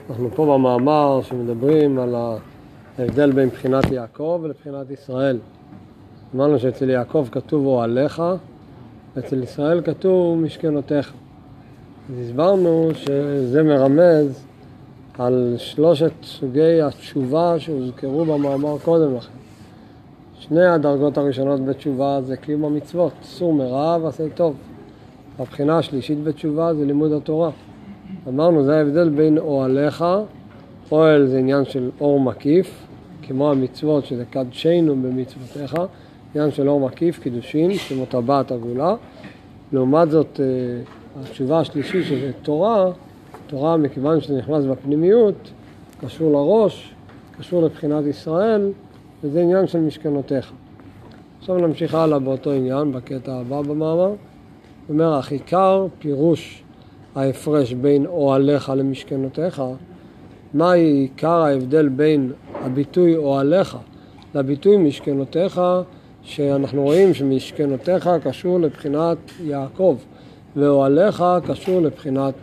אנחנו פה במאמר שמדברים על ההבדל בין בחינת יעקב ולבחינת ישראל. אמרנו שאצל יעקב כתוב אוהליך, ואצל ישראל כתוב משכנותיך. אז הסברנו שזה מרמז על שלושת סוגי התשובה שהוזכרו במאמר קודם לכן. שני הדרגות הראשונות בתשובה זה קיום המצוות, סור מרע ועשה טוב. הבחינה השלישית בתשובה זה לימוד התורה. אמרנו, זה ההבדל בין אוהליך, אוהל זה עניין של אור מקיף, כמו המצוות שזה קדשנו במצוותיך, עניין של אור מקיף, קידושין, כמו טבעת עגולה. לעומת זאת, התשובה השלישית שזה תורה, תורה מכיוון שזה נכנס בפנימיות, קשור לראש, קשור לבחינת ישראל, וזה עניין של משכנותיך. עכשיו נמשיך הלאה באותו עניין, בקטע הבא במאמר. זאת אומרת, עיקר פירוש ההפרש בין אוהליך למשכנותיך, מה עיקר ההבדל בין הביטוי אוהליך לביטוי משכנותיך, שאנחנו רואים שמשכנותיך קשור לבחינת יעקב, ואוהליך קשור לבחינת,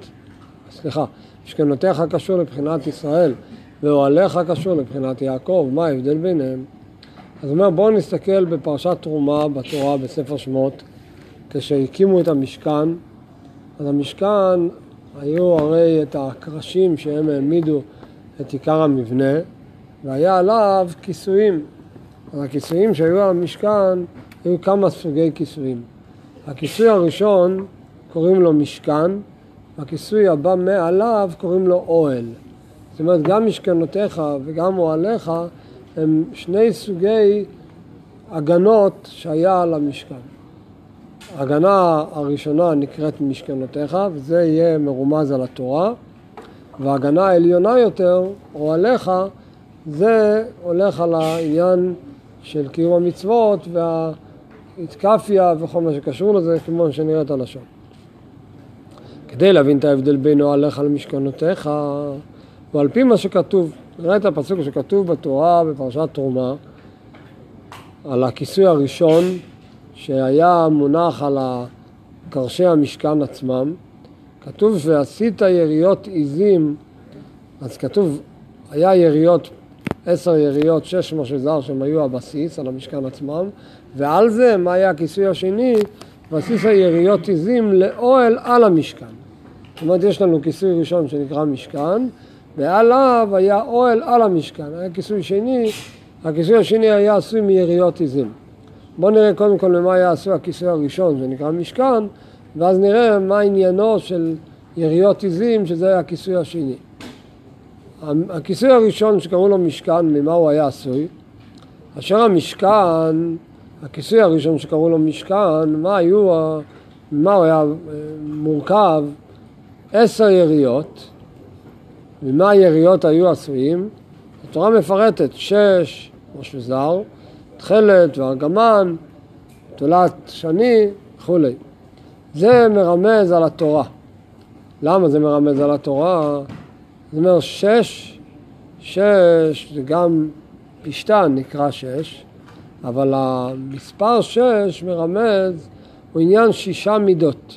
משכנותיך קשור לבחינת ישראל, ואוהליך קשור לבחינת יעקב. מה ההבדל ביניהם? אז אומר, בואו נסתכל בפרשת תרומה בתורה בספר שמות, כשהקימו את המשכן. אז המשכן היו הרי את הקרשים שהם העמידו את עיקר המבנה, והיה עליו כיסויים. אז הכיסויים שהיו על המשכן היו כמה סוגי כיסויים. הכיסוי הראשון קוראים לו משכן, והכיסוי הבא מעליו קוראים לו אוהל. זאת אומרת, גם משכנותיך וגם אוהליך הם שני סוגי הגנות שהיה על המשכן. ההגנה הראשונה נקראת משכנותיך, וזה יהיה מרומז על התורה, וההגנה העליונה יותר, אוהליך, זה הולך על העניין של קיום המצוות וההתקפיה וכל מה שקשור לזה, כמו שנראית הלשון. כדי להבין את ההבדל בין אוהליך למשכנותיך, ועל פי מה שכתוב, נראה את הפסוק שכתוב בתורה בפרשת תרומה, על הכיסוי הראשון, שהיה מונח על קרשי המשכן עצמם, כתוב ועשית יריות עיזים, אז כתוב, היה יריות, 10 יריות, 6 משזר שהם היו הבסיס על המשכן עצמם, ועל זה, מה היה הכיסוי השני? ועשית יריות עיזים לאוהל על המשכן. זאת אומרת, יש לנו כיסוי ראשון שנקרא משכן, ועליו היה אוהל על המשכן. היה כיסוי שני, הכיסוי השני היה עשוי מיריות עיזים. בואו נראה קודם כל למה היה עשוי הכיסוי הראשון, זה נקרא משכן, ואז נראה מה עניינו של יריות עיזים, שזה היה הכיסוי השני. הכיסוי הראשון שקראו לו משכן, ממה הוא היה עשוי? אשר המשכן, הכיסוי הראשון שקראו לו משכן, מה הוא היה מורכב? 10 יריות, ומה היריות היו עשויים? התורה מפרטת 6 ראש וזר, תחלת וארגמן, תולת שני וכו'. זה מרמז על התורה. למה זה מרמז על התורה? זאת אומרת 6 זה גם פשטן נקרא 6, אבל המספר 6 מרמז הוא עניין 6 מידות.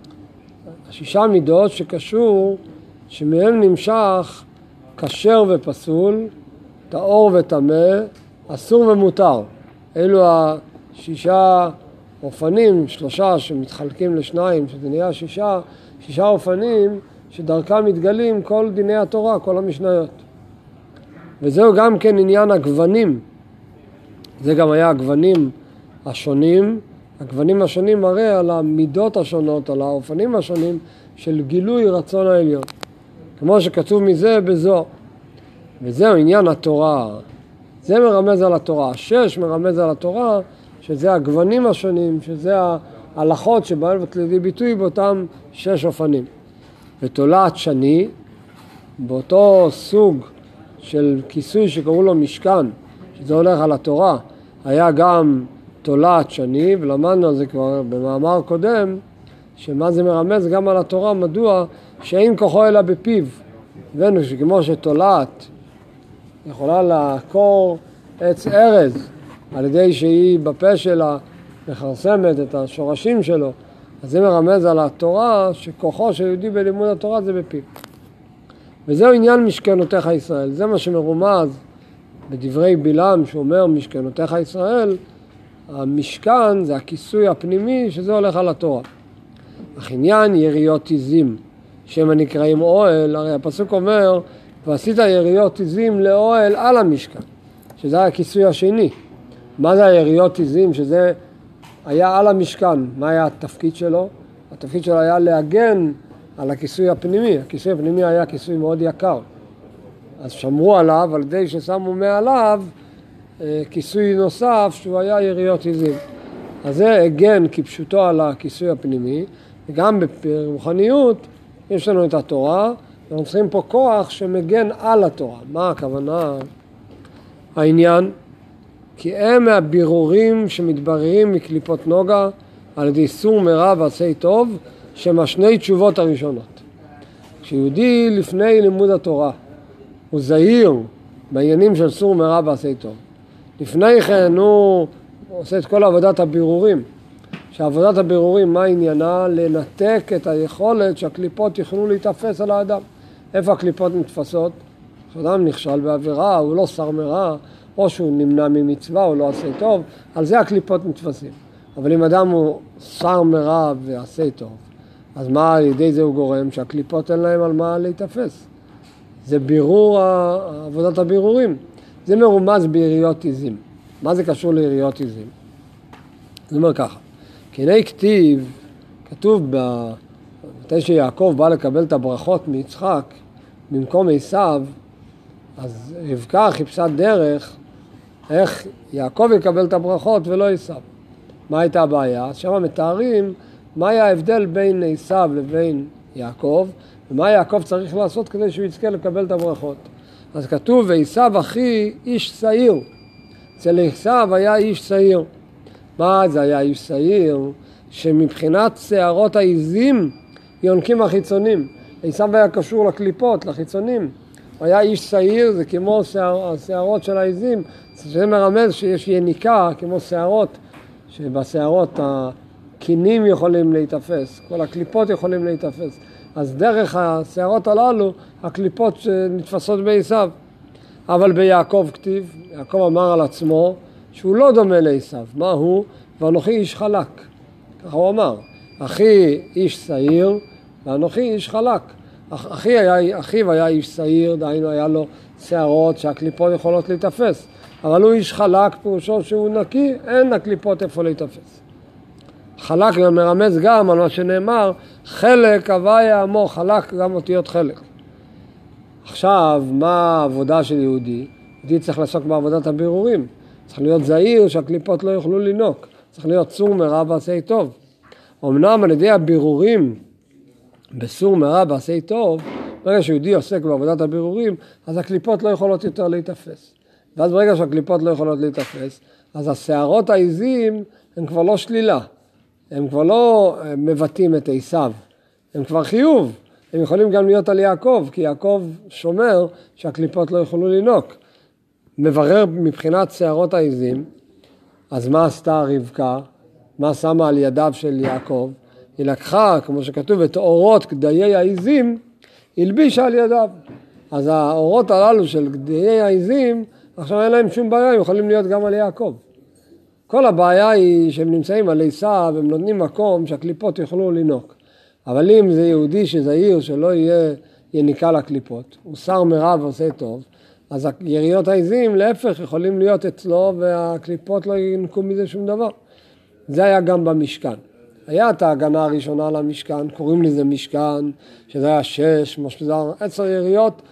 6 מידות שקשור, שמהם נמשך כשר ופסול, טהור וטמא, אסור ומותר. אלו 6 אופנים, 3 שמתחלקים לשניים, שזה נהיה 6 אופנים שדרכם מתגלים כל דיני התורה, כל המשניות. וזהו גם כן עניין הגוונים. זה גם היה הגוונים השונים. הגוונים השונים מראה על המידות השונות, על האופנים השונים של גילוי רצון העליון. כמו שכתוב מזה בזוהר. וזהו עניין התורה. זה מרמז על התורה. 6 מרמז על התורה, שזה הגוונים השונים, שזה ההלכות שבאות לידי ביטוי באותם 6 אופנים. ותולעת שני, באותו סוג של כיסוי שקראו לו משכן, שזה הולך על התורה, היה גם תולעת שני, ולמדנו על זה כבר במאמר קודם, שמה זה מרמז גם על התורה, מדוע שאין כוחו אלא בפיו. הבנו שכמו שתולעת יכולה לעקור עץ ארז, על ידי שהיא בפה שלה מחרסמת את השורשים שלו, אז זה מרמז על התורה שכוחו של יהודי בלימוד התורה זה בפיו. וזהו עניין משכנותיך ישראל. זה מה שמרומז בדברי בלעם שאומר משכנותיך ישראל. המשכן זה הכיסוי הפנימי שזה הולך על התורה. אך עניין יריות עזים שהם הנקראים אוהל, הרי הפסוק אומר ועשית יריות עזים לאוהל על המשכן, שזה הכיסוי השני. מה זה היריות עזים? שזה היה על המשכן. מה היה התפקיד שלו? התפקיד שלו היה להגן על הכיסוי הפנימי. הכיסוי הפנימי היה כיסוי מאוד יקר. אז שמרו עליו על ידי ששמו מעליו כיסוי נוסף שהוא היה יריות עזים. אז זה הגן כפשוטו על הכיסוי הפנימי, וגם ברוחניות יש לנו את התורה, ואנחנו צריכים פה כוח שמגן על התורה. מה הכוונה? העניין, כי הם מהבירורים שמתבררים מקליפות נוגה על ידי סור מרע ועשה טוב, שהם השני תשובות הראשונות. כשיהודי לפני לימוד התורה הוא זהיר בעניינים של סור מרע ועשה טוב, לפני כן הוא עושה את כל עבודת הבירורים. שעבודת הבירורים, מה עניינה? לנתק את היכולת שהקליפות יוכלו להתאפס על האדם. איפה הקליפות מתפסות? כשאדם נכשל בעבירה, הוא לא סר מרע, או שהוא נמנע ממצווה, הוא לא עשה טוב, על זה הקליפות מתפסים. אבל אם אדם הוא סר מרע ועשה טוב, אז מה על ידי זה הוא גורם? שהקליפות אין להם על מה להתאפס. זה בירור, עבודת הבירורים. זה מרומז ביריות עזים. מה זה קשור ליריות עזים? זה אומר ככה, כי הנה כתיב, כתוב מתי שיעקב בא לקבל את הברכות מיצחק במקום עשיו, אז רבקה חיפשה דרך איך יעקב יקבל את הברכות ולא עשיו. מה הייתה הבעיה? אז שם מתארים מה היה ההבדל בין עשיו לבין יעקב, ומה יעקב צריך לעשות כדי שהוא יזכה לקבל את הברכות. אז כתוב, ועשיו אחי איש שעיר. אצל עשיו היה איש שעיר. מה זה היה איש שעיר? שמבחינת שערות העזים יונקים החיצונים. עשיו היה קשור לקליפות, לחיצונים. הוא היה איש שעיר, זה כמו השערות של העזים. זה מרמז שיש יניקה כמו שערות, שבשערות הקינים יכולים להתאפס, כל הקליפות יכולים להתאפס. אז דרך השערות הללו, הקליפות נתפסות בעשיו. אבל ביעקב כתיב, יעקב אמר על עצמו שהוא לא דומה לעשיו. מה הוא? ואנוכי איש חלק. ככה הוא אמר, אחי איש שעיר ואנוכי איש חלק. אחיו היה איש שעיר, דהיינו היה לו שערות שהקליפות יכולות להתאפס. אבל הוא איש חלק, פירושו שהוא נקי, אין הקליפות איפה להתאפס. חלק מרמז גם על מה שנאמר, חלק הוויה עמו, חלק גם אותיות חלק. עכשיו, מה העבודה של יהודי? יהודי צריך לעסוק בעבודת הבירורים. צריך להיות זהיר שהקליפות לא יוכלו לינוק. צריך להיות סור מרע ועשה טוב. אמנם על ידי הבירורים בסור מרע ועשה טוב, ברגע שיהודי עוסק בעבודת הבירורים, אז הקליפות לא יכולות יותר להתאפס. ואז ברגע שהקליפות לא יכולות להתאפס, אז השערות העזים הן כבר לא שלילה. הם כבר לא מבטאים את עשיו. הם כבר חיוב. הם יכולים גם להיות על יעקב, כי יעקב שומר שהקליפות לא יכולו לינוק. מברר מבחינת שערות העזים, אז מה עשתה רבקה? מה שמה על ידיו של יעקב? היא לקחה, כמו שכתוב, את אורות גדיי העזים, הלבישה על ידיו. אז האורות הללו של גדיי העזים, עכשיו אין להם שום בעיה, הם יכולים להיות גם על יעקב. כל הבעיה היא שהם נמצאים על עשיו, הם נותנים מקום שהקליפות יוכלו לינוק. אבל אם זה יהודי שזהיר שלא יהיה יניקה לקליפות, הוא שר מרע ועושה טוב, אז יריות העזים להפך יכולים להיות אצלו והקליפות לא ינקו מזה שום דבר. זה היה גם במשכן. היה את ההגנה הראשונה על המשכן, קוראים לזה משכן, שזה היה 6, משפזר, 10 יריות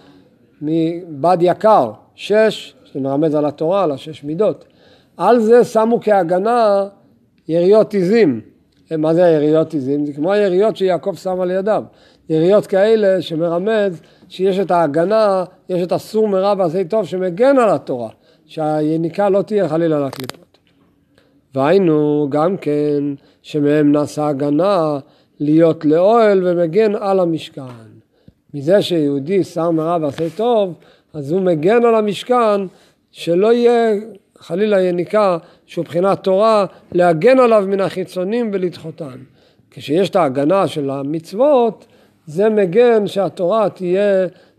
מבד יקר, 6, שזה מרמז על התורה, על 6 מידות. על זה שמו כהגנה יריות עזים. מה זה היריות עזים? זה כמו היריות שיעקב שם על ידיו. יריות כאלה שמרמז שיש את ההגנה, יש את הסור מרע ועשה טוב שמגן על התורה, שהיניקה לא תהיה חלילה לקליפות. והיינו גם כן שמהם נעשה הגנה להיות לאוהל ומגן על המשכן. מזה שיהודי שר מרע ועשה טוב, אז הוא מגן על המשכן שלא יהיה חלילה יניקה שהוא בחינת תורה, להגן עליו מן החיצונים ולדחותן. כשיש את ההגנה של המצוות, זה מגן שהתורה תהיה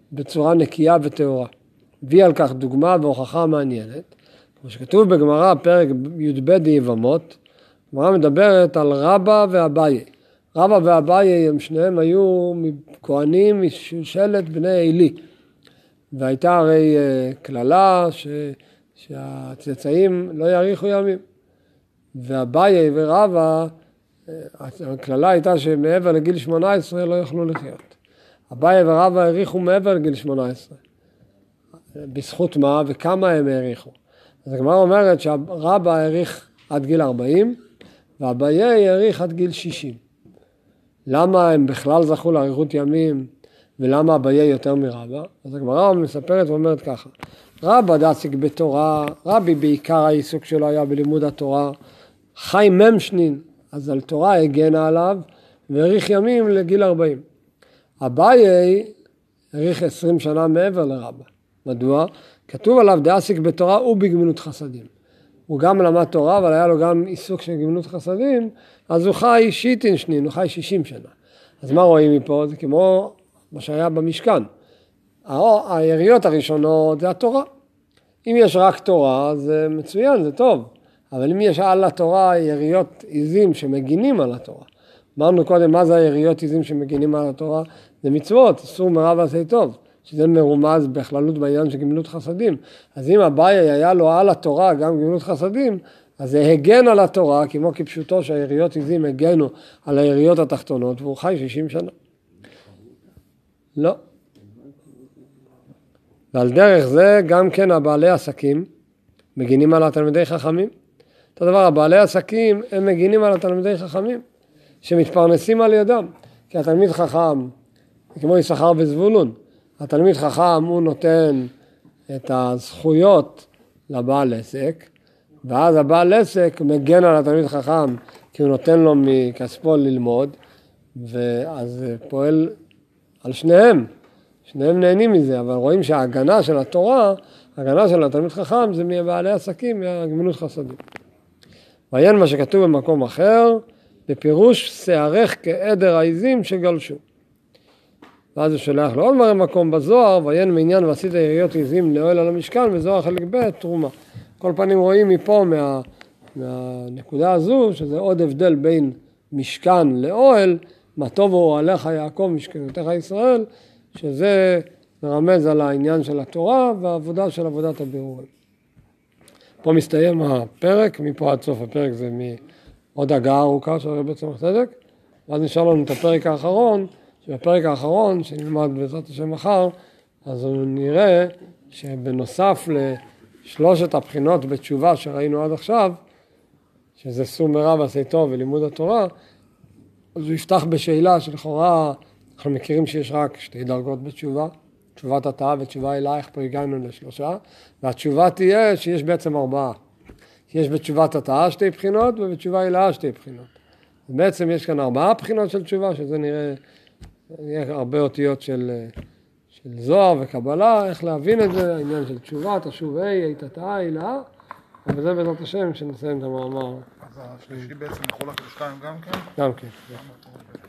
בצורה נקייה וטהורה. הביא על כך דוגמה והוכחה מעניינת. כמו שכתוב בגמרא, פרק י"ב יבמות, הגמרא מדברת על רבא ואביי. רבא ואביי הם שניהם היו כהנים משושלת בני עלי. והייתה הרי כללה שהצאצאים לא יאריכו ימים. ואביי ורבא, הכללה הייתה שמעבר לגיל 18 לא יוכלו לחיות. אביי ורבא האריכו מעבר לגיל 18. בזכות מה וכמה הם האריכו. אז הגמרא אומרת שרבא האריך עד גיל 40, ואביי האריך עד גיל 60. למה הם בכלל זכו לאריכות ימים, ולמה אביי יותר מרבא? אז הגמרא מספרת ואומרת ככה, רבא דעסיק בתורה, רבי בעיקר העיסוק שלו היה בלימוד התורה, חי שנים, אז על תורה הגנה עליו, והאריך ימים לגיל 40. אביי האריך 20 שנה מעבר לרבא. מדוע? כתוב עליו דעסיק בתורה ובגמילות חסדים. הוא גם למד תורה, אבל היה לו גם עיסוק של גמילות חסדים, אז הוא חי שיטין שנין, הוא חי 60 שנה. אז מה רואים מפה? זה כמו מה שהיה במשכן. היריות הראשונות זה התורה. אם יש רק תורה, זה מצוין, זה טוב. אבל אם יש על התורה יריות עיזים שמגינים על התורה. אמרנו קודם, מה זה היריות עיזים שמגינים על התורה? זה מצוות, אסור מרע ועשה טוב. שזה מרומז בכללות בעניין של גמילות חסדים. אז אם אביי היה לו על התורה גם גמילות חסדים, אז זה הגן על התורה, כמו כפשוטו שהיריות עיזים הגנו על היריות התחתונות, והוא חי 60 שנה. לא. ועל דרך זה גם כן הבעלי עסקים מגינים על התלמידי חכמים. את הדבר, הבעלי עסקים הם מגינים על התלמידי חכמים, שמתפרנסים על ידם. כי התלמיד חכם, כמו יששכר וזבולון, התלמיד חכם הוא נותן את הזכויות לבעל עסק, ואז הבעל עסק מגן על התלמיד חכם, כי הוא נותן לו מכספו ללמוד, ואז פועל על שניהם. שניהם נהנים מזה, אבל רואים שההגנה של התורה, ההגנה של התלמיד חכם, זה מבעלי עסקים, מהגמילות חסדים. ועיין מה שכתוב במקום אחר, בפירוש שערך כעדר העיזים שגלשו. ואז הוא שולח לו עוד מקום בזוהר, ועיין מעניין ועשית יריות עיזים לאוהל על המשכן, וזוהר חלק ב' תרומה. כל פנים רואים מפה מהנקודה הזו, שזה עוד הבדל בין משכן לאוהל, מה טוב הוא עליך יעקב משכנותיך ישראל, שזה מרמז על העניין של התורה והעבודה של עבודת הבירורים. פה מסתיים הפרק, מפה עד סוף הפרק זה מעוד הגעה ארוכה של רבי צמח צדק, ואז נשאר לנו את הפרק האחרון, שבפרק האחרון, שנלמד בעזרת השם מחר, אז נראה שבנוסף לשלושת הבחינות בתשובה שראינו עד עכשיו, שזה סור מרע ועשה טוב ולימוד התורה, אז הוא יפתח בשאלה שלכאורה אנחנו מכירים שיש רק 2 דרגות בתשובה, תשובת התאה ותשובה אלייך, פה הגענו ל3, והתשובה תהיה שיש בעצם 4. יש בתשובת התאה 2 בחינות ובתשובה אלייך 2 בחינות. בעצם יש כאן 4 בחינות של תשובה, שזה נראה הרבה אותיות של זוהר וקבלה, איך להבין את זה, העניין של תשובה, תשוב היית התאה, אלייך, וזה בעזרת השם שנסיים את המאמר. אז השלישי בעצם מחולק ל2 גם כן? גם כן.